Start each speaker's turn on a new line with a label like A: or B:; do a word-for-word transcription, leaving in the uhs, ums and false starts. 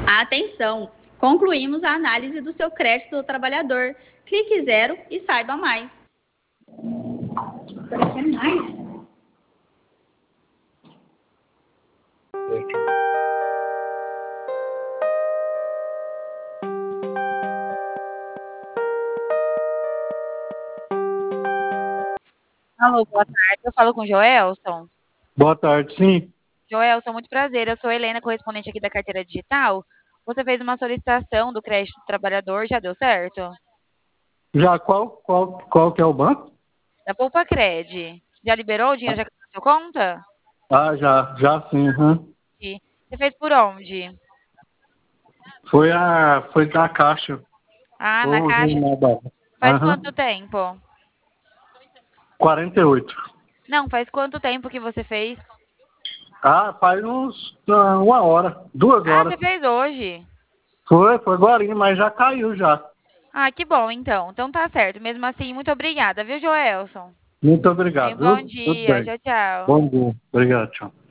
A: Atenção! Concluímos a análise do seu crédito do trabalhador. Clique zero e saiba mais. Quer mais?
B: Alô, boa tarde. Eu falo com o Joelson.
C: Boa tarde, sim.
B: Joelson, muito prazer. Eu sou Helena, correspondente aqui da carteira digital. Você fez uma solicitação do crédito do trabalhador, já deu certo?
C: Já qual, qual, qual que é o banco?
B: Da Poupa Cred. Já liberou o dinheiro, já caiu na sua conta?
C: Ah, já, já sim. Uhum.
B: E você fez por onde?
C: Foi a, foi da Caixa.
B: Ah, na
C: Ô,
B: Caixa.
C: Renata.
B: Faz
C: Aham.
B: quanto tempo?
C: quarenta e oito.
B: Não, faz quanto tempo que você fez?
C: Ah, faz uns, ah, uma hora, duas
B: Ah,
C: horas.
B: você fez hoje.
C: Foi, foi agora, mas já caiu já.
B: Ah, que bom, então. Então tá certo. Mesmo assim, muito obrigada, viu, Joelson?
C: Muito
B: Tenha um
C: obrigado,
B: bom
C: viu? Tudo
B: dia.
C: bem.
B: Tchau, tchau.
C: Bom dia. Obrigado, tchau.